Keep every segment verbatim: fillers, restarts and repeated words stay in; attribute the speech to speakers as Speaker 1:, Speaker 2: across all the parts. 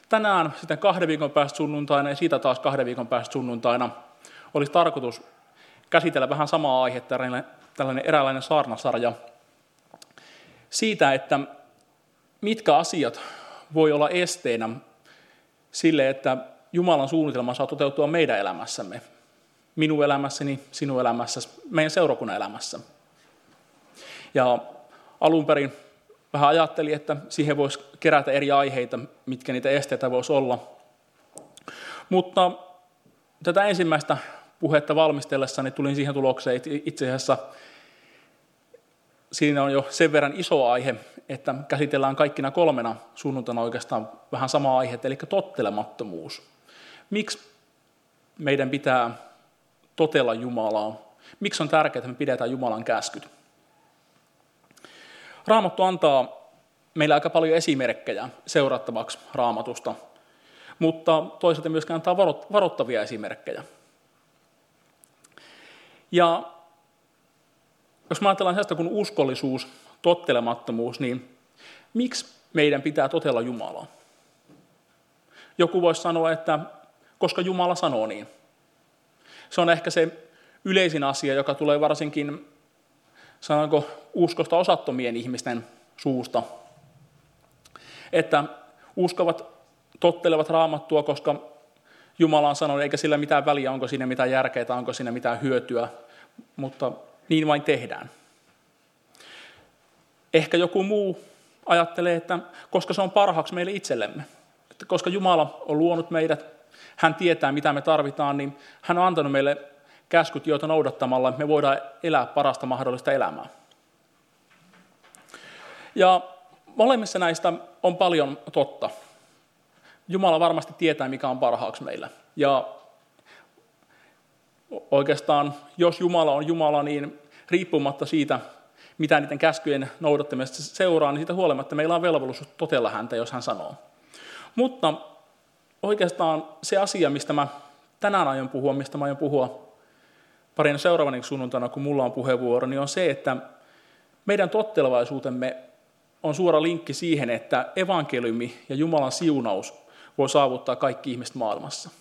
Speaker 1: tänään sitten kahden viikon päästä sunnuntaina ja siitä taas kahden viikon päästä sunnuntaina olisi tarkoitus käsitellä vähän samaa aihetta, tällainen eräänlainen saarnasarja siitä, että mitkä asiat voi olla esteenä sille, että Jumalan suunnitelma saa toteutua meidän elämässämme, minun elämässäni, sinun elämässäsi, meidän seurakunnan elämässä. Ja alun perin vähän ajattelin, että siihen voisi kerätä eri aiheita, mitkä niitä esteitä voisi olla. Mutta tätä ensimmäistä puhetta valmistellessani tulin siihen tulokseen, että itse asiassa siinä on jo sen verran iso aihe, että käsitellään kaikkina kolmena sunnuntaina oikeastaan vähän samaa aihetta, eli tottelemattomuus. Miksi meidän pitää totella Jumalaa? Miksi on tärkeää, että me pidetään Jumalan käskyt? Raamattu antaa meille aika paljon esimerkkejä seurattavaksi Raamatusta, mutta toisaalta myöskin antaa varoittavia esimerkkejä. Ja jos me ajatellaan sellaista kuin uskollisuus, tottelemattomuus, niin miksi meidän pitää totella Jumalaa? Joku voisi sanoa, että koska Jumala sanoo niin. Se on ehkä se yleisin asia, joka tulee varsinkin, sanonko, uskosta osattomien ihmisten suusta. Että uskovat, tottelevat Raamattua, koska Jumala on sanonut, eikä sillä mitään väliä, onko siinä mitään järkeä tai onko siinä mitään hyötyä, mutta niin vain tehdään. Ehkä joku muu ajattelee, että koska se on parhaaksi meille itsellemme, että koska Jumala on luonut meidät, hän tietää mitä me tarvitaan, niin hän on antanut meille käskyt, joita noudattamalla me voidaan elää parasta mahdollista elämää. Ja molemmissa näistä on paljon totta. Jumala varmasti tietää, mikä on parhaaksi meillä. Ja oikeastaan, jos Jumala on Jumala, niin riippumatta siitä, mitä niiden käskyjen noudattamisesta seuraa, niin siitä huolimatta meillä on velvollisuus totella häntä, jos hän sanoo. Mutta oikeastaan se asia, mistä mä tänään aion puhua, mistä mä aion puhua parina seuraavana sunnuntaina, kun mulla on puheenvuoro, niin on se, että meidän tottelevaisuutemme on suora linkki siihen, että evankeliumi ja Jumalan siunaus voi saavuttaa kaikki ihmiset maailmassa.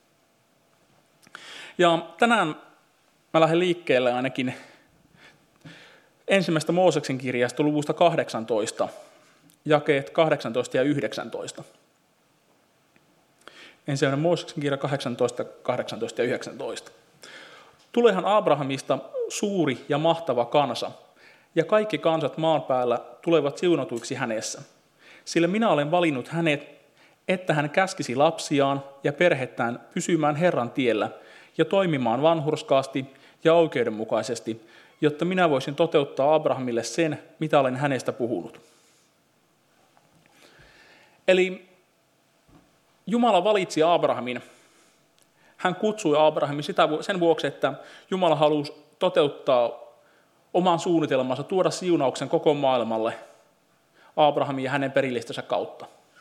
Speaker 1: Ja tänään mä lähden liikkeelle ainakin ensimmäistä Mooseksen kirjasta luvusta kahdeksantoista, jakeet kahdeksantoista ja yhdeksäntoista. Ensimmäinen Mooseksen kirja kahdeksantoista, kahdeksantoista ja yhdeksäntoista. Tulehan Abrahamista suuri ja mahtava kansa, ja kaikki kansat maan päällä tulevat siunatuiksi hänessä. Sillä minä olen valinnut hänet, että hän käskisi lapsiaan ja perhettään pysymään Herran tiellä ja toimimaan vanhurskaasti ja oikeudenmukaisesti, jotta minä voisin toteuttaa Abrahamille sen, mitä olen hänestä puhunut. Eli Jumala valitsi Abrahamin. Hän kutsui Abrahamin sitä, sen vuoksi, että Jumala halusi toteuttaa oman suunnitelmansa, tuoda siunauksen koko maailmalle Abrahamin ja hänen perillistönsä kautta.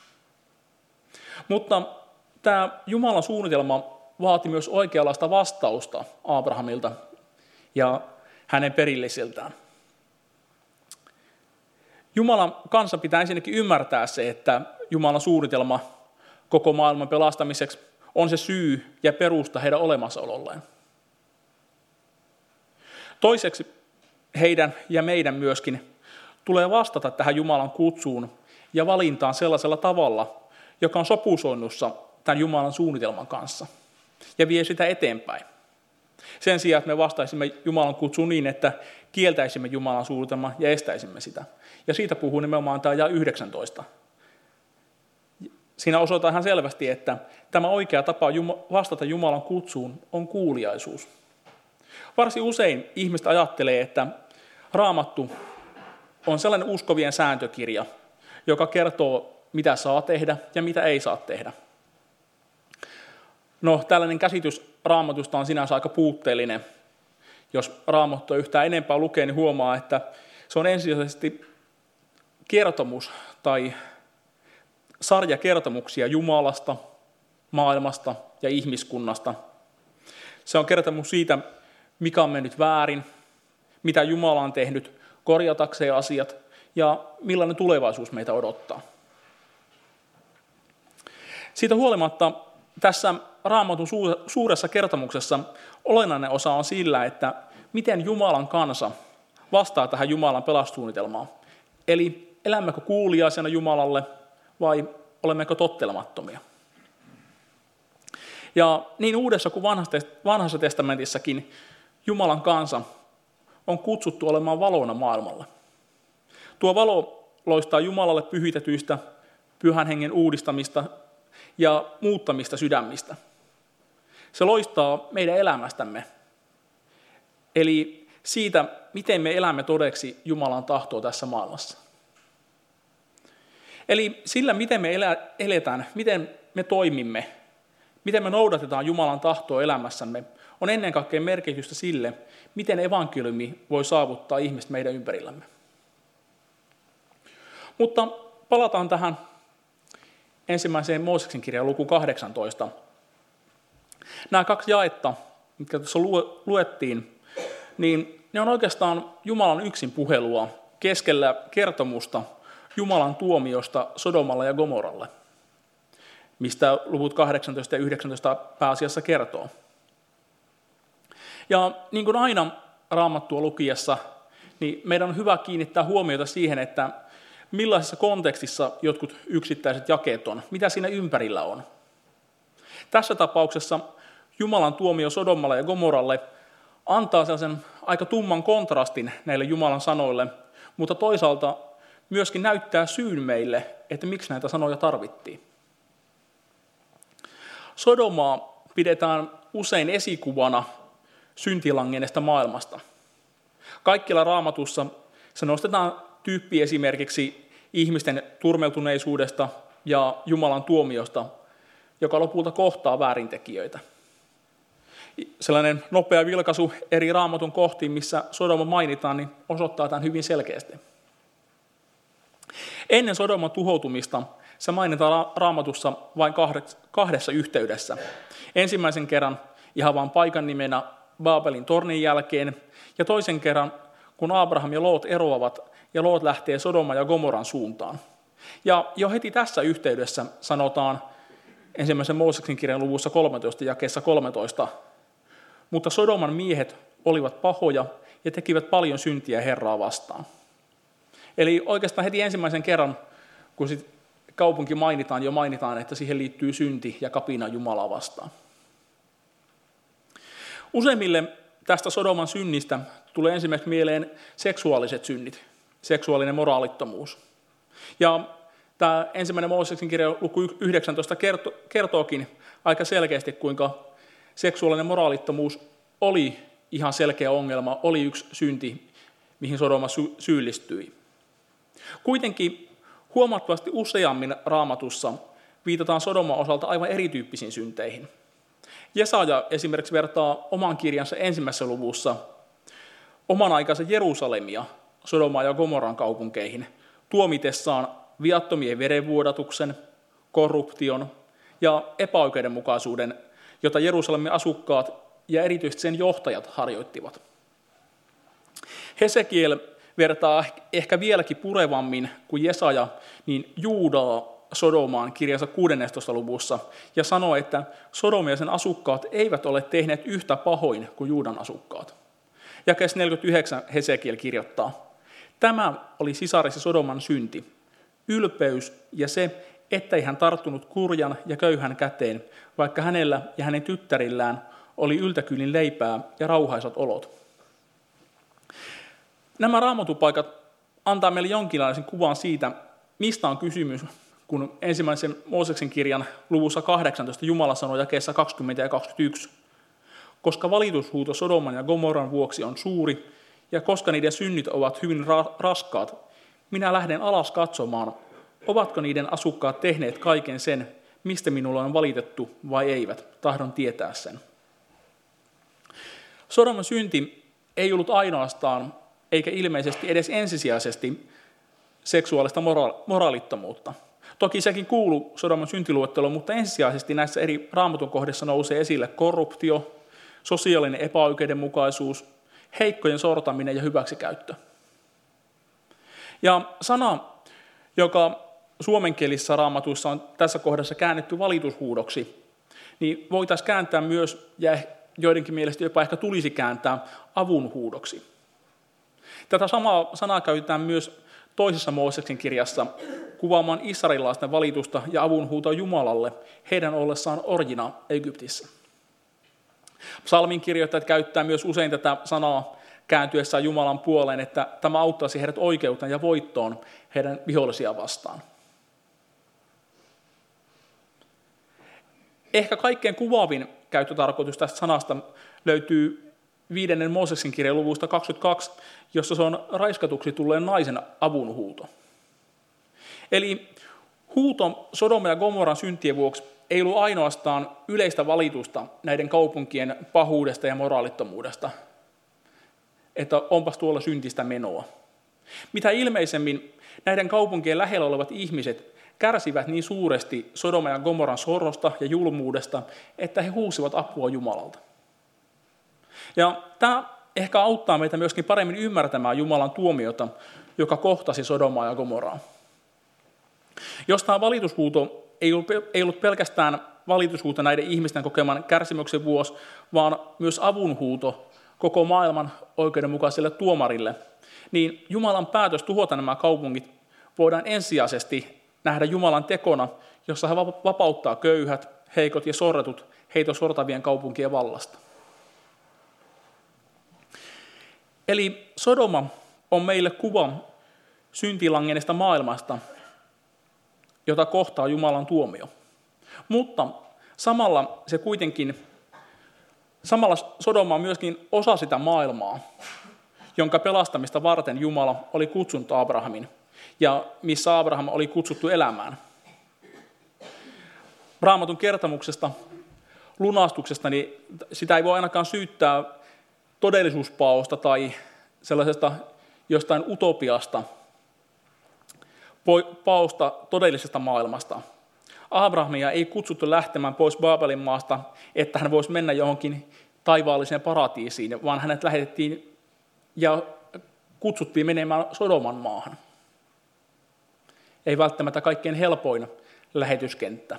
Speaker 1: Mutta tämä Jumalan suunnitelma vaati myös oikeanlaista vastausta Abrahamilta ja hänen perillisiltään. Jumalan kanssa pitää ensinnäkin ymmärtää se, että Jumalan suunnitelma koko maailman pelastamiseksi on se syy ja perusta heidän olemassaololleen. Toiseksi heidän ja meidän myöskin tulee vastata tähän Jumalan kutsuun ja valintaan sellaisella tavalla, joka on sopusoinnussa tämän Jumalan suunnitelman kanssa ja vie sitä eteenpäin. Sen sijaan, että me vastaisimme Jumalan kutsuun niin, että kieltäisimme Jumalan suunnitelman ja estäisimme sitä. Ja siitä puhuu nimenomaan tämä jae yhdeksäntoista. Siinä osoitetaan ihan selvästi, että tämä oikea tapa vastata Jumalan kutsuun on kuuliaisuus. Varsin usein ihmiset ajattelee, että Raamattu on sellainen uskovien sääntökirja, joka kertoo, mitä saa tehdä ja mitä ei saa tehdä. No, tällainen käsitys Raamatusta on sinänsä aika puutteellinen. Jos Raamattua yhtään enempää lukee, niin huomaa, että se on ensisijaisesti kertomus tai sarja kertomuksia Jumalasta, maailmasta ja ihmiskunnasta. Se on kertomus siitä, mikä on mennyt väärin, mitä Jumala on tehnyt korjatakseen asiat ja millainen tulevaisuus meitä odottaa. Siitä huolimatta tässä Raamatun suuressa kertomuksessa olennainen osa on sillä, että miten Jumalan kansa vastaa tähän Jumalan pelastussuunnitelmaan. Eli elämmekö kuuliaisena Jumalalle vai olemmeko tottelemattomia? Ja niin Uudessa kuin Vanhassa testamentissakin Jumalan kansa on kutsuttu olemaan valona maailmalle. Tuo valo loistaa Jumalalle pyhitetyistä, pyhän hengen uudistamista ja muuttamista sydämistä. Se loistaa meidän elämästämme, eli siitä, miten me elämme todeksi Jumalan tahtoa tässä maailmassa. Eli sillä, miten me eletään, miten me toimimme, miten me noudatetaan Jumalan tahtoa elämässämme, on ennen kaikkea merkitystä sille, miten evankeliumi voi saavuttaa ihmiset meidän ympärillämme. Mutta palataan tähän ensimmäiseen Mooseksen kirjaan luku kahdeksantoista. Nämä kaksi jaetta, mitkä tuossa luettiin, niin ne on oikeastaan Jumalan yksin puhelua keskellä kertomusta Jumalan tuomiosta Sodomalle ja Gomoralle, mistä luvut kahdeksantoista ja yhdeksäntoista pääasiassa kertoo. Ja niin kuin aina Raamattua lukiessa, niin meidän on hyvä kiinnittää huomiota siihen, että millaisessa kontekstissa jotkut yksittäiset jakeet on, mitä siinä ympärillä on. Tässä tapauksessa Jumalan tuomio Sodomalle ja Gomoralle antaa sellaisen aika tumman kontrastin näille Jumalan sanoille, mutta toisaalta myöskin näyttää syyn meille, että miksi näitä sanoja tarvittiin. Sodomaa pidetään usein esikuvana syntilangenneesta maailmasta. Kaikkialla Raamatussa se nostetaan tyyppi esimerkiksi ihmisten turmeltuneisuudesta ja Jumalan tuomiosta, joka lopulta kohtaa väärintekijöitä. Sellainen nopea vilkaisu eri Raamatun kohtiin, missä Sodoma mainitaan, niin osoittaa tämän hyvin selkeästi. Ennen Sodoman tuhoutumista se mainitaan Raamatussa vain kahdessa yhteydessä. Ensimmäisen kerran ihan vain paikan nimenä Baabelin tornin jälkeen, ja toisen kerran, kun Abraham ja Loot eroavat, ja Loot lähtee Sodoman ja Gomoran suuntaan. Ja jo heti tässä yhteydessä sanotaan ensimmäisen Mooseksen kirjan luvussa kolmetoista jakeessa kolmetoista, mutta Sodoman miehet olivat pahoja ja tekivät paljon syntiä Herraa vastaan. Eli oikeastaan heti ensimmäisen kerran, kun sit kaupunki mainitaan, jo mainitaan, että siihen liittyy synti ja kapina Jumalaa vastaan. Useimmille tästä Sodoman synnistä tulee ensimmäiseksi mieleen seksuaaliset synnit, seksuaalinen moraalittomuus. Ja tämä ensimmäinen Mooseksen kirja luku yhdeksäntoista kerto, kertookin aika selkeästi, kuinka seksuaalinen moraalittomuus oli ihan selkeä ongelma, oli yksi synti, mihin Sodoma sy- syyllistyi. Kuitenkin huomattavasti useammin Raamatussa viitataan Sodoman osalta aivan erityyppisiin synteihin. Jesaja esimerkiksi vertaa oman kirjansa ensimmäisessä luvussa oman aikansa Jerusalemia Sodomaa ja Gomoran kaupunkeihin, tuomitessaan viattomien verenvuodatuksen, korruption ja epäoikeudenmukaisuuden, jota Jerusalemin asukkaat ja erityisesti sen johtajat harjoittivat. Hesekiel vertaa ehkä vieläkin purevammin kuin Jesaja, niin Juudaa Sodomaan kirjansa kuudennessatoista luvussa ja sanoo, että Sodoma ja sen asukkaat eivät ole tehneet yhtä pahoin kuin Juudan asukkaat. Jakeessa neljäkymmentäyhdeksän Hesekiel kirjoittaa, tämä oli sisarissa Sodoman synti, ylpeys ja se, ettei hän tarttunut kurjan ja köyhän käteen, vaikka hänellä ja hänen tyttärillään oli yltäkyllin leipää ja rauhaisat olot. Nämä raamatupaikat antaa meille jonkinlaisen kuvan siitä, mistä on kysymys, kun ensimmäisen Mooseksen kirjan luvussa kahdeksantoista Jumala sanoi jakeessa kaksikymmentä ja kaksikymmentäyksi, koska valitushuuto Sodoman ja Gomoran vuoksi on suuri, ja koska niiden synnit ovat hyvin ra- raskaat, minä lähden alas katsomaan, ovatko niiden asukkaat tehneet kaiken sen, mistä minulla on valitettu vai eivät, tahdon tietää sen. Sodoman synti ei ollut ainoastaan, eikä ilmeisesti edes ensisijaisesti, seksuaalista mora- moraalittomuutta. Toki sekin kuuluu Sodoman syntiluetteloon, mutta ensisijaisesti näissä eri Raamatun kohdissa nousee esille korruptio, sosiaalinen epäoikeudenmukaisuus, heikkojen sortaminen ja hyväksikäyttö. Ja sana, joka suomenkielisissä raamatuissa on tässä kohdassa käännetty valitushuudoksi, niin voitaisiin kääntää myös, ja joidenkin mielestä jopa ehkä tulisi kääntää, avunhuudoksi. Tätä samaa sanaa käytetään myös toisessa Mooseksen kirjassa kuvaamaan israelilaisten valitusta ja avunhuutoa Jumalalle heidän ollessaan orjina Egyptissä. Psalmin kirjoittajat käyttää myös usein tätä sanaa kääntyessään Jumalan puoleen, että tämä auttaisi heidät oikeuteen ja voittoon heidän vihollisia vastaan. Ehkä kaikkein kuvaavin käyttötarkoitus tästä sanasta löytyy viidennen Mooseksen kirjan luvusta kaksikymmentäkaksi, jossa se on raiskatuksi tulleen naisen avunhuuto. Eli huuto Sodoma ja Gomoran syntien vuoksi ei ollut ainoastaan yleistä valitusta näiden kaupunkien pahuudesta ja moraalittomuudesta, että onpas tuolla syntistä menoa. Mitä ilmeisemmin näiden kaupunkien lähellä olevat ihmiset kärsivät niin suuresti Sodoma ja Gomoran sorrosta ja julmuudesta, että he huusivat apua Jumalalta. Ja tämä ehkä auttaa meitä myöskin paremmin ymmärtämään Jumalan tuomiota, joka kohtasi Sodomaa ja Gomoraa. Jos tämä valitushuuto ei ollut, ei ollut pelkästään valitushuuto näiden ihmisten kokeman kärsimyksen vuosi, vaan myös avunhuuto koko maailman oikeudenmukaiselle tuomarille, niin Jumalan päätös tuhota nämä kaupungit voidaan ensisijaisesti nähdä Jumalan tekona, jossa hän vapauttaa köyhät, heikot ja sorretut heitä sortavien kaupunkien vallasta. Eli Sodoma on meille kuva syntilangenesta maailmasta, jota kohtaa Jumalan tuomio. Mutta samalla se kuitenkin, samalla Sodoma on myöskin osa sitä maailmaa, jonka pelastamista varten Jumala oli kutsunut Abrahamin ja missä Abraham oli kutsuttu elämään. Raamatun kertomuksesta, lunastuksesta, niin sitä ei voi ainakaan syyttää todellisuuspaosta tai sellaisesta jostain utopiasta, paosta todellisesta maailmasta. Abrahamia ei kutsuttu lähtemään pois Baabelin maasta, että hän voisi mennä johonkin taivaalliseen paratiisiin, vaan hänet lähetettiin ja kutsuttiin menemään Sodoman maahan. Ei välttämättä kaikkein helpoin lähetyskenttä.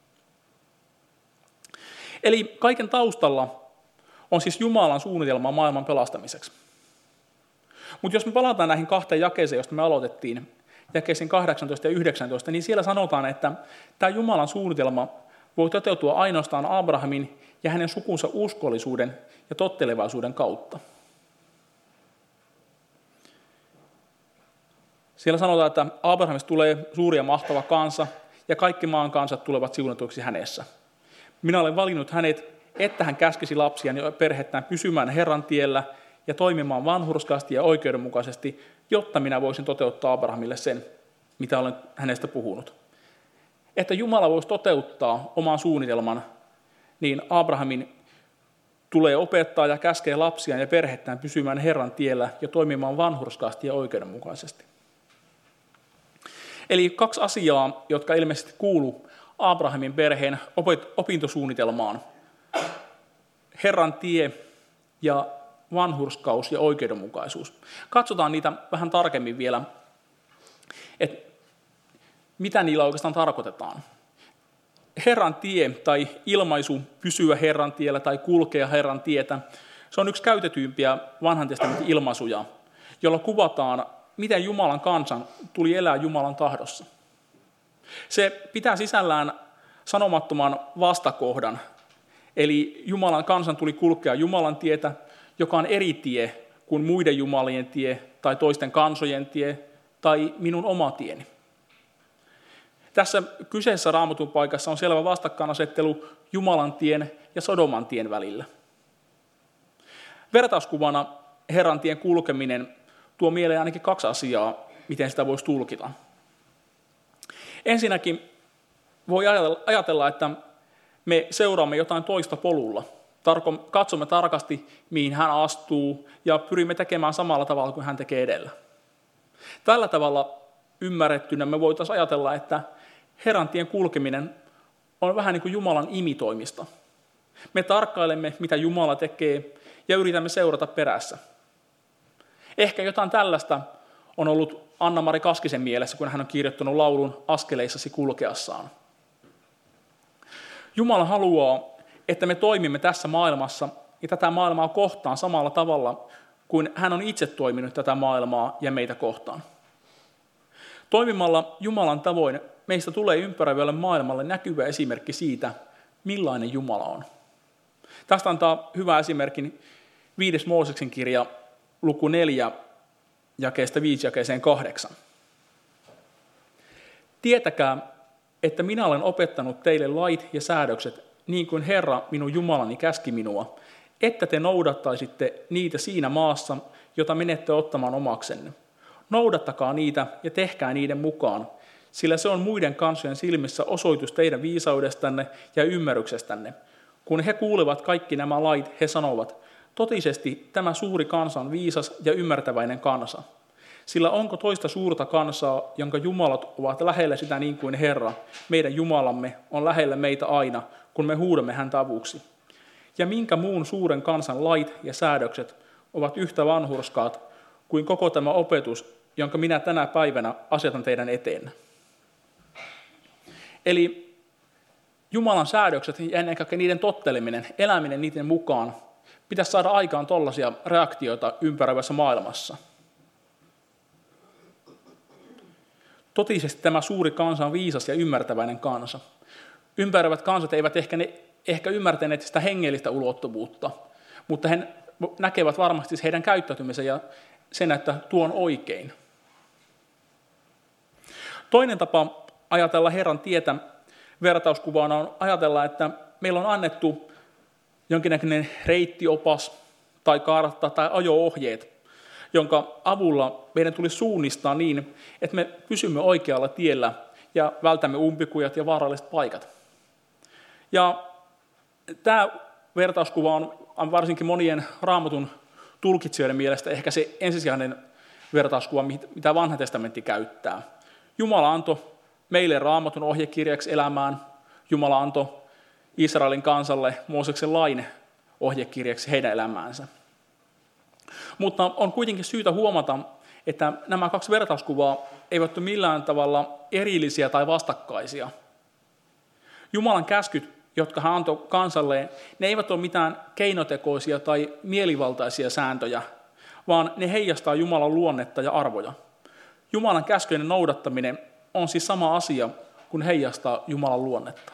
Speaker 1: Eli kaiken taustalla on siis Jumalan suunnitelma maailman pelastamiseksi. Mutta jos me palataan näihin kahteen jakeeseen, josta me aloitettiin, jakeisiin kahdeksantoista ja yhdeksäntoista, niin siellä sanotaan, että tämä Jumalan suunnitelma voi toteutua ainoastaan Abrahamin ja hänen sukunsa uskollisuuden ja tottelevaisuuden kautta. Siellä sanotaan, että Abrahamista tulee suuri ja mahtava kansa, ja kaikki maan kansat tulevat siunatuiksi hänessä. Minä olen valinnut hänet, että hän käskisi lapsiaan ja perhettään pysymään Herran tiellä ja toimimaan vanhurskaasti ja oikeudenmukaisesti, jotta minä voisin toteuttaa Abrahamille sen, mitä olen hänestä puhunut. Että Jumala voisi toteuttaa oman suunnitelman, niin Abrahamin tulee opettaa ja käskee lapsiaan ja perhettään pysymään Herran tiellä ja toimimaan vanhurskaasti ja oikeudenmukaisesti. Eli kaksi asiaa, jotka ilmeisesti kuuluu Abrahamin perheen opintosuunnitelmaan. Herran tie ja vanhurskaus ja oikeudenmukaisuus. Katsotaan niitä vähän tarkemmin vielä, että mitä niillä oikeastaan tarkoitetaan. Herran tie tai ilmaisu pysyä Herran tiellä tai kulkea Herran tietä, se on yksi käytetyimpiä vanhan testamentin ilmaisuja, jolla kuvataan, miten Jumalan kansan tuli elää Jumalan tahdossa. Se pitää sisällään sanomattoman vastakohdan, eli Jumalan kansan tuli kulkea Jumalan tietä, joka on eri tie kuin muiden jumalien tie tai toisten kansojen tie tai minun oma tieni. Tässä kyseessä Raamatun paikassa on selvä vastakkainasettelu Jumalan tien ja Sodoman tien välillä. Vertauskuvana Herran tien kulkeminen tuo mieleen ainakin kaksi asiaa, miten sitä voisi tulkita. Ensinnäkin voi ajatella, että me seuraamme jotain toista polulla. Katsomme tarkasti, mihin hän astuu, ja pyrimme tekemään samalla tavalla kuin hän tekee edellä. Tällä tavalla ymmärrettynä me voitaisiin ajatella, että Herran tien kulkeminen on vähän niin kuin Jumalan imitoimista. Me tarkkailemme, mitä Jumala tekee, ja yritämme seurata perässä. Ehkä jotain tällaista on ollut Anna-Mari Kaskisen mielessä, kun hän on kirjoittanut laulun Askeleissasi kulkeassaan. Jumala haluaa, että me toimimme tässä maailmassa ja tätä maailmaa kohtaan samalla tavalla kuin hän on itse toiminut tätä maailmaa ja meitä kohtaan. Toimimalla Jumalan tavoin meistä tulee ympäröivälle maailmalle näkyvä esimerkki siitä, millainen Jumala on. Tästä antaa hyvä esimerkin viides Mooseksen kirja, luku neljä, jakeesta viisi jakeeseen kahdeksan. Tietäkää, että minä olen opettanut teille lait ja säädökset, niin kuin Herra minun Jumalani käski minua, että te noudattaisitte niitä siinä maassa, jota menette ottamaan omaksenne. Noudattakaa niitä ja tehkää niiden mukaan, sillä se on muiden kansojen silmissä osoitus teidän viisaudestanne ja ymmärryksestänne. Kun he kuulevat kaikki nämä lait, he sanovat, totisesti tämä suuri kansa on viisas ja ymmärtäväinen kansa. Sillä onko toista suurta kansaa, jonka jumalat ovat lähellä sitä niin kuin Herra, meidän Jumalamme, on lähellä meitä aina, kun me huudamme häntä avuksi. Ja minkä muun suuren kansan lait ja säädökset ovat yhtä vanhurskaat kuin koko tämä opetus, jonka minä tänä päivänä asetan teidän eteen. Eli Jumalan säädökset ja ennen kaikkea niiden totteleminen, eläminen niiden mukaan, pitäisi saada aikaan tollaisia reaktioita ympäröivässä maailmassa. Totisesti tämä suuri kansa on viisas ja ymmärtäväinen kansa. Ympäröivät kansat eivät ehkä, ne, ehkä ymmärtäneet sitä hengellistä ulottuvuutta, mutta he näkevät varmasti heidän käyttäytymisen ja sen, että tuo on oikein. Toinen tapa ajatella Herran tietä vertauskuvana on ajatella, että meillä on annettu jonkinnäköinen reittiopas tai kartta tai ajo-ohjeet, jonka avulla meidän tulisi suunnistaa niin, että me pysymme oikealla tiellä ja vältämme umpikujat ja vaaralliset paikat. Ja tämä vertauskuva on varsinkin monien Raamatun tulkitsijoiden mielestä ehkä se ensisijainen vertauskuva, mitä Vanha testamentti käyttää. Jumala antoi meille Raamatun ohjekirjaksi elämään. Jumala antoi Israelin kansalle Mooseksen lain ohjekirjaksi heidän elämäänsä. Mutta on kuitenkin syytä huomata, että nämä kaksi vertauskuvaa eivät ole millään tavalla erillisiä tai vastakkaisia. Jumalan käskyt, jotka hän antoi kansalle, ne eivät ole mitään keinotekoisia tai mielivaltaisia sääntöjä, vaan ne heijastaa Jumalan luonnetta ja arvoja. Jumalan käskyjen noudattaminen on siis sama asia kuin heijastaa Jumalan luonnetta.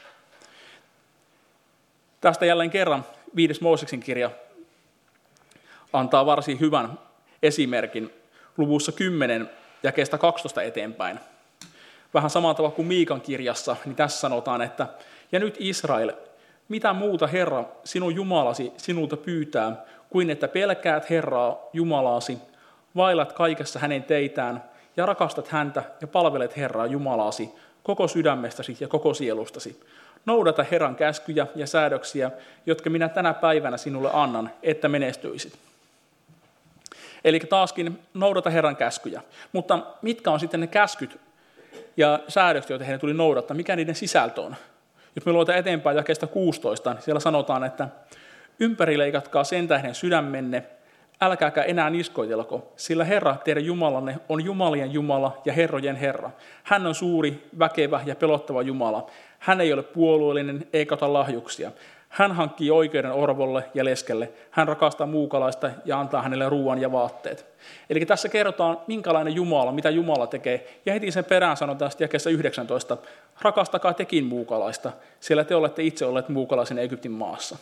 Speaker 1: Tästä jälleen kerran viides Mooseksen kirja antaa varsin hyvän esimerkin luvussa kymmenen jakeesta kaksitoista eteenpäin. Vähän samalla tavalla kuin Miikan kirjassa, niin tässä sanotaan, että ja nyt Israel, mitä muuta Herra sinun Jumalasi sinulta pyytää, kuin että pelkäät Herraa Jumalaasi, vaillat kaikessa hänen teitään ja rakastat häntä ja palvelet Herraa Jumalaasi koko sydämestäsi ja koko sielustasi. Noudata Herran käskyjä ja säädöksiä, jotka minä tänä päivänä sinulle annan, että menestyisit. Eli taaskin noudata Herran käskyjä. Mutta mitkä on sitten ne käskyt ja säädökset, joita heidän tuli noudattaa? Mikä niiden sisältö on? Jos me luetaan eteenpäin jakeesta kuusitoista, niin siellä sanotaan, että ympärileikatkaa sen tähden sydämenne, älkääkä enää niskoitelko, sillä Herra, teidän Jumalanne, on Jumalien Jumala ja Herrojen Herra. Hän on suuri, väkevä ja pelottava Jumala. Hän ei ole puolueellinen eikä ota lahjuksia. Hän hankkii oikeuden orvolle ja leskelle. Hän rakastaa muukalaista ja antaa hänelle ruoan ja vaatteet. Eli tässä kerrotaan, minkälainen Jumala, mitä Jumala tekee. Ja heti sen perään sanotaan sitten jakeessa yhdeksäntoista, rakastakaa tekin muukalaista, sillä te olette itse olleet muukalaisen Egyptin maassa.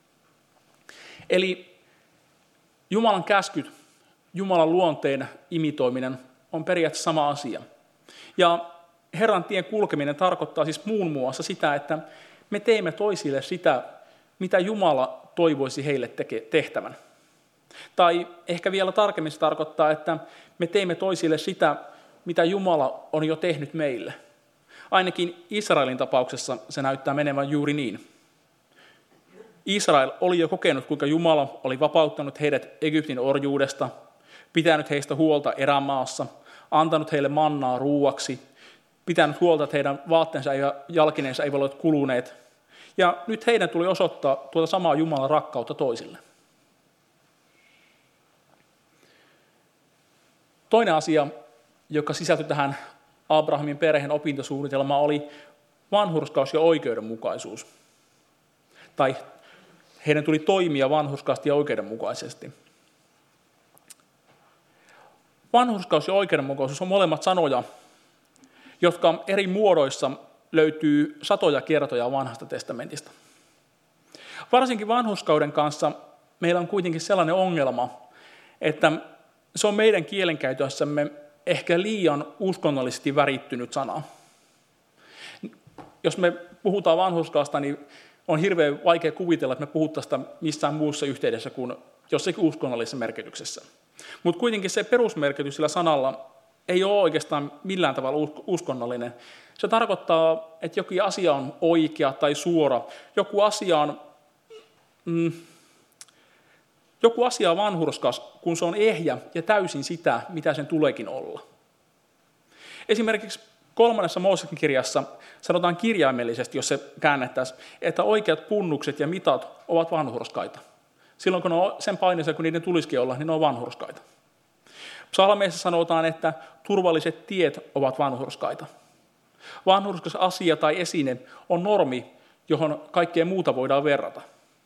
Speaker 1: Eli Jumalan käskyt, Jumalan luonteen imitoiminen on periaatteessa sama asia. Ja Herran tien kulkeminen tarkoittaa siis muun muassa sitä, että me teemme toisille sitä, mitä Jumala toivoisi heille teke- tehtävän. Tai ehkä vielä tarkemmin se tarkoittaa, että me teemme toisille sitä, mitä Jumala on jo tehnyt meille. Ainakin Israelin tapauksessa se näyttää menevän juuri niin. Israel oli jo kokenut, kuinka Jumala oli vapauttanut heidät Egyptin orjuudesta, pitänyt heistä huolta erämaassa, antanut heille mannaa ruuaksi, pitänyt huolta, että heidän vaatteensa ja jalkineensa eivät ole kuluneet. Ja nyt heidän tuli osoittaa tuota samaa Jumalan rakkautta toisille. Toinen asia, joka sisältyi tähän Abrahamin perheen opintosuunnitelmaan, oli vanhurskaus ja oikeudenmukaisuus. Tai heidän tuli toimia vanhurskaasti ja oikeudenmukaisesti. Vanhurskaus ja oikeudenmukaisuus on molemmat sanoja, jotka eri muodoissa löytyy satoja kertoja vanhasta testamentista. Varsinkin vanhurskauden kanssa meillä on kuitenkin sellainen ongelma, että se on meidän kielenkäytössämme ehkä liian uskonnollisesti värittynyt sana. Jos me puhutaan vanhurskaasta, niin on hirveän vaikea kuvitella, että me puhutaan sitä missään muussa yhteydessä kuin jossakin uskonnollisessa merkityksessä. Mutta kuitenkin se perusmerkitys sillä sanalla ei ole oikeastaan millään tavalla uskonnollinen. Se tarkoittaa, että jokin asia on oikea tai suora. Joku asia on, mm, joku asia on vanhurskas, kun se on ehjä ja täysin sitä, mitä sen tuleekin olla. Esimerkiksi kolmannessa Mooseksen kirjassa sanotaan kirjaimellisesti, jos se käännettäisiin, että oikeat punnukset ja mitat ovat vanhurskaita. Silloin kun ne on sen paineessa, kun niiden tulisikin olla, niin ne on vanhurskaita. Psalmeissa sanotaan, että turvalliset tiet ovat vanhurskaita. Vanhurskas asia tai esine on normi, johon kaikkea muuta voidaan verrata.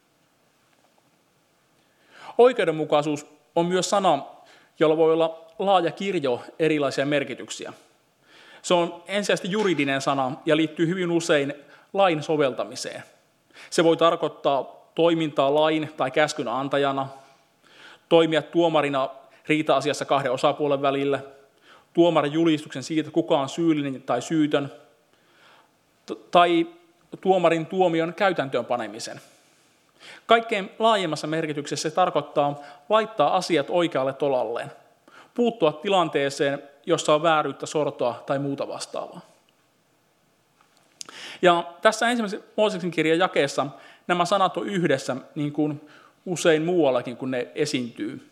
Speaker 1: Oikeudenmukaisuus on myös sana, jolla voi olla laaja kirjo erilaisia merkityksiä. Se on ensisijaisesti juridinen sana ja liittyy hyvin usein lain soveltamiseen. Se voi tarkoittaa toimintaa lain tai käskyn antajana, toimia tuomarina riita-asiassa kahden osapuolen välillä, tuomarin julistuksen siitä, kuka on syyllinen tai syytön, tai tuomarin tuomion käytäntöön panemisen. Kaikkein laajemmassa merkityksessä se tarkoittaa laittaa asiat oikealle tolalleen, puuttua tilanteeseen, jossa on vääryyttä, sortoa tai muuta vastaavaa. Ja tässä ensimmäisen Mooseksen kirjan jakeessa nämä sanat on yhdessä, niin kuin usein muuallakin, kun ne esiintyy.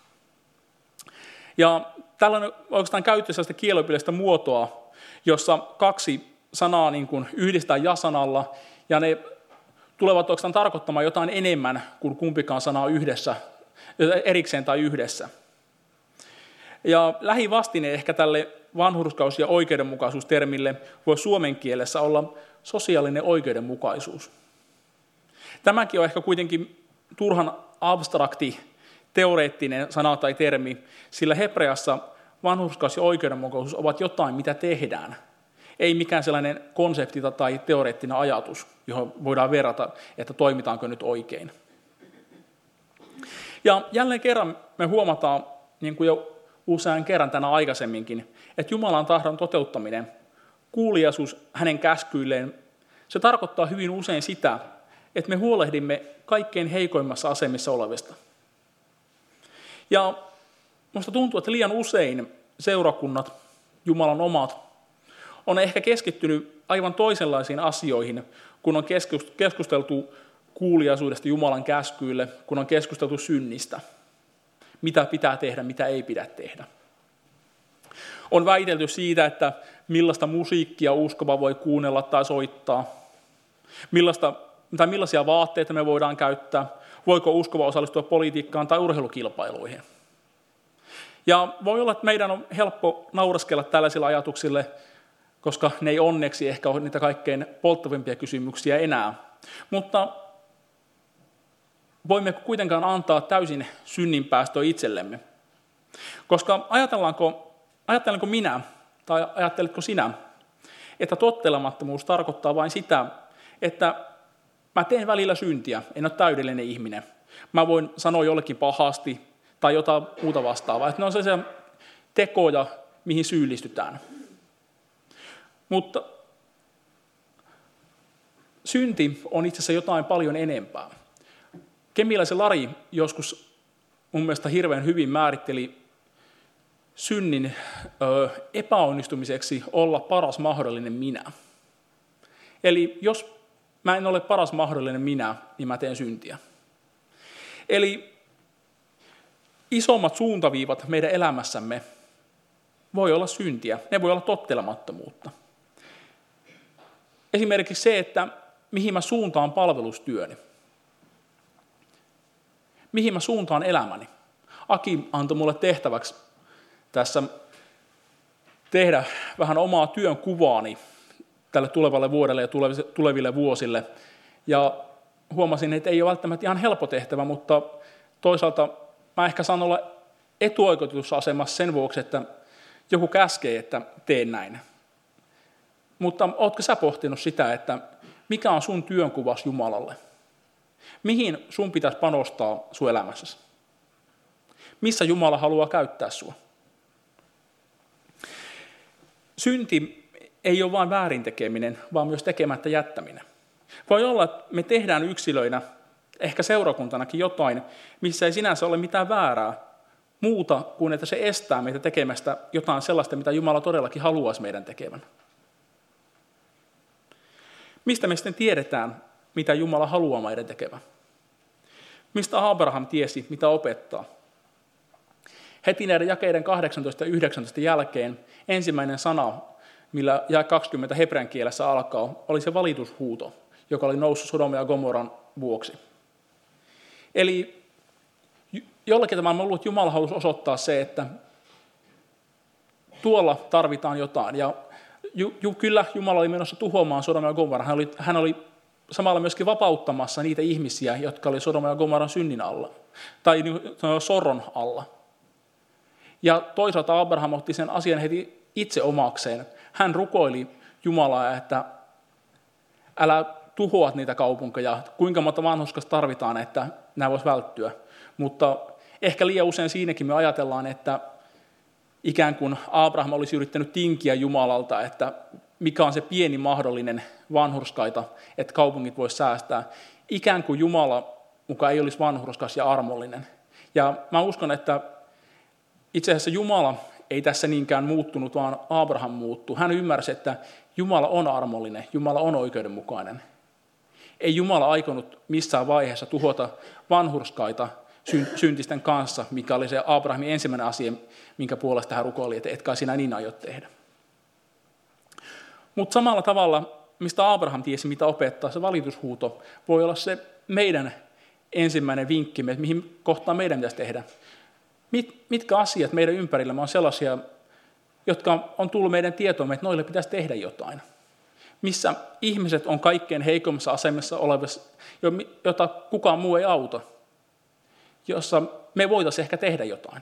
Speaker 1: Ja tällainen oikeastaan käyttää sellaista kieliopillista muotoa, jossa kaksi sanaa niin kuin yhdistää ja-sanalla, ja ne tulevat oikeastaan tarkoittamaan jotain enemmän kuin kumpikaan sana yhdessä, erikseen tai yhdessä. Ja lähivastine ehkä tälle vanhurskaus- ja oikeudenmukaisuustermille voi suomen kielessä olla sosiaalinen oikeudenmukaisuus. Tämäkin on ehkä kuitenkin turhan abstrakti, teoreettinen sana tai termi, sillä hebreassa vanhurskaus ja oikeudenmukaisuus ovat jotain, mitä tehdään. Ei mikään sellainen konsepti tai teoreettinen ajatus, johon voidaan verrata, että toimitaanko nyt oikein. Ja jälleen kerran me huomataan, niin kuin jo usean kerran tänä aikaisemminkin, että Jumalan tahdon toteuttaminen, kuuliaisuus hänen käskyilleen, se tarkoittaa hyvin usein sitä, että me huolehdimme kaikkein heikoimmassa asemissa olevista. Ja minusta tuntuu, että liian usein seurakunnat, Jumalan omat, on ehkä keskittynyt aivan toisenlaisiin asioihin, kun on keskusteltu kuuliaisuudesta Jumalan käskyille, kun on keskusteltu synnistä, mitä pitää tehdä, mitä ei pidä tehdä. On väitelty siitä, että millaista musiikkia uskova voi kuunnella tai soittaa, millaista, tai millaisia vaatteita me voidaan käyttää, voiko uskova osallistua politiikkaan tai urheilukilpailuihin. Ja voi olla, että meidän on helppo nauraskella tällaisilla ajatuksille, koska ne ei onneksi ehkä ole niitä kaikkein polttavimpia kysymyksiä enää. Mutta voimme kuitenkaan antaa täysin synninpäästöä itsellemme. Koska ajatellaanko, ajattelenko minä, tai ajatteletko sinä, että tottelemattomuus tarkoittaa vain sitä, että mä teen välillä syntiä, en ole täydellinen ihminen. Mä voin sanoa jollekin pahasti tai jotain muuta vastaavaa. Että ne on sellaisia tekoja, mihin syyllistytään. Mutta synti on itse asiassa jotain paljon enempää. Kemiläisen Lari joskus mun mielestä hirveän hyvin määritteli synnin ö, epäonnistumiseksi olla paras mahdollinen minä. Eli jos mä en ole paras mahdollinen minä, niin mä teen syntiä. Eli isommat suuntaviivat meidän elämässämme voi olla syntiä, ne voi olla tottelemattomuutta. Esimerkiksi se, että mihin mä suuntaan palvelustyöni. Mihin mä suuntaan elämäni. Aki antoi mulle tehtäväksi tässä tehdä vähän omaa työn kuvaani tälle tulevalle vuodelle ja tuleville vuosille. Ja huomasin, että ei ole välttämättä ihan helppo tehtävä, mutta toisaalta mä ehkä saan olla etuoikeutetussa asemassa sen vuoksi, että joku käskee, että teen näin. Mutta ootko sä pohtinut sitä, että mikä on sun työnkuvas Jumalalle? Mihin sun pitäisi panostaa sun elämässäsi? Missä Jumala haluaa käyttää sua? Synti ei ole vain väärin tekeminen, vaan myös tekemättä jättäminen. Voi olla, että me tehdään yksilöinä, ehkä seurakuntanakin jotain, missä ei sinänsä ole mitään väärää, muuta kuin että se estää meitä tekemästä jotain sellaista, mitä Jumala todellakin haluaisi meidän tekevän. Mistä me sitten tiedetään, mitä Jumala haluaa meidän tekevän? Mistä Abraham tiesi, mitä opettaa? Heti näiden jakeiden kahdeksantoista ja yhdeksäntoista jälkeen ensimmäinen sana, millä jae kaksikymmentä hebrean kielessä alkaa, oli se valitushuuto, joka oli noussut Sodoman ja Gomoran vuoksi. Eli jollakin tavalla on ollut Jumala halusi osoittaa se, että tuolla tarvitaan jotain. Ja ju, ju, kyllä Jumala oli menossa tuhoamaan Sodoman ja Gomoran. Hän oli, hän oli samalla myöskin vapauttamassa niitä ihmisiä, jotka oli Sodoman ja Gomoran synnin alla, tai sorron alla. Ja toisaalta Abraham otti sen asian heti itse omakseen. Hän rukoili Jumalaa, että älä tuhoat niitä kaupunkeja, kuinka monta vanhuskasta tarvitaan, että nämä vois välttyä. Mutta ehkä liian usein siinäkin me ajatellaan, että ikään kuin Abraham olisi yrittänyt tinkiä Jumalalta, että mikä on se pieni mahdollinen vanhurskaita, että kaupungit vois säästää. Ikään kuin Jumala mukaan ei olisi vanhurskas ja armollinen. Ja mä uskon, että itse asiassa Jumala ei tässä niinkään muuttunut, vaan Abraham muuttui. Hän ymmärsi, että Jumala on armollinen, Jumala on oikeudenmukainen. Ei Jumala aikonut missään vaiheessa tuhota vanhurskaita syntisten kanssa, mikä oli se Abrahamin ensimmäinen asia, minkä puolesta hän rukoili, että et kai sinä niin aiot tehdä. Mutta samalla tavalla, mistä Abraham tiesi, mitä opettaa, se valitushuuto voi olla se meidän ensimmäinen vinkkimme, että mihin kohtaan meidän pitäisi tehdä. Mit, mitkä asiat meidän ympärillämme on sellaisia, jotka on tullut meidän tietoomme, että noille pitäisi tehdä jotain. Missä ihmiset on kaikkein heikommassa asemassa olevassa, jota kukaan muu ei auta, jossa me voitaisiin ehkä tehdä jotain.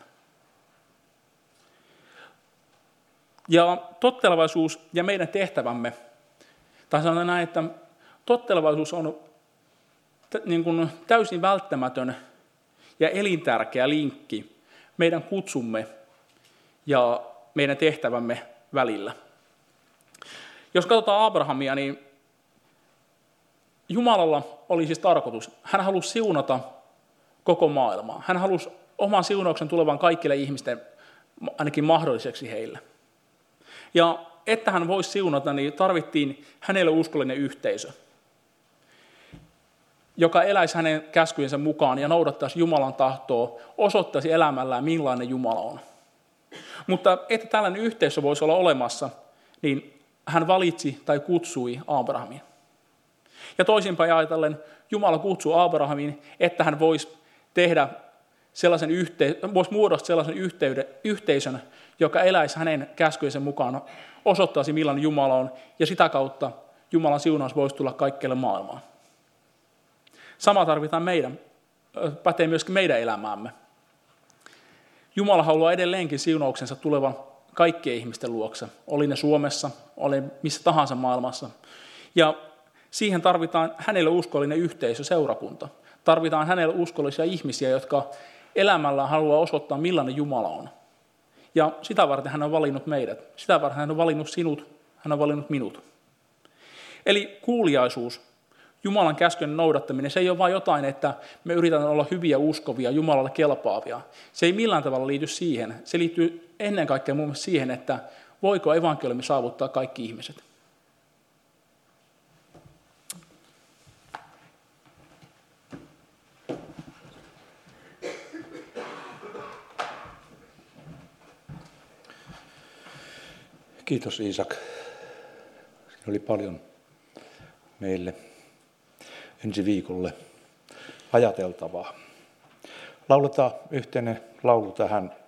Speaker 1: Ja tottelevaisuus ja meidän tehtävämme, tai sanotaan näin, että tottelevaisuus on niin kuin täysin välttämätön ja elintärkeä linkki meidän kutsumme ja meidän tehtävämme välillä. Jos katsotaan Abrahamia, niin Jumalalla oli siis tarkoitus. Hän halusi siunata koko maailmaa. Hän halusi oman siunauksen tulevan kaikille ihmisten, ainakin mahdolliseksi heille. Ja että hän voisi siunata, niin tarvittiin hänelle uskollinen yhteisö, joka eläisi hänen käskyjensä mukaan ja noudattaisi Jumalan tahtoa, osoittaisi elämällään, millainen Jumala on. Mutta että tällainen yhteisö voisi olla olemassa, niin hän valitsi tai kutsui Abrahamin. Ja toisinpäin ajatellen, Jumala kutsui Abrahamin, että hän voisi tehdä sellaisen yhte- voisi muodostaa sellaisen yhteyden, yhteisön, joka eläisi hänen käskyjensä mukaan, osoittaisi millainen Jumala on, ja sitä kautta Jumalan siunaus voisi tulla kaikkialle maailmaan. Sama tarvitaan meidän, pätee myöskin meidän elämäämme. Jumala haluaa edelleenkin siunauksensa tulevan kaikkien ihmisten luokse, oli ne Suomessa, oli missä tahansa maailmassa. Ja siihen tarvitaan hänelle uskollinen yhteisö, seurakunta. Tarvitaan hänelle uskollisia ihmisiä, jotka elämällään haluaa osoittaa, millainen Jumala on. Ja sitä varten hän on valinnut meidät. Sitä varten hän on valinnut sinut, hän on valinnut minut. Eli kuuliaisuus, Jumalan käskyn noudattaminen, se ei ole vain jotain, että me yritetään olla hyviä, uskovia, Jumalalle kelpaavia. Se ei millään tavalla liity siihen. Se liittyy ennen kaikkea muun muassa siihen, että voiko evankeliumi saavuttaa kaikki ihmiset.
Speaker 2: Kiitos Iisak. Siinä oli paljon meille ensi viikolle ajateltavaa. Lauletaan yhteinen laulu tähän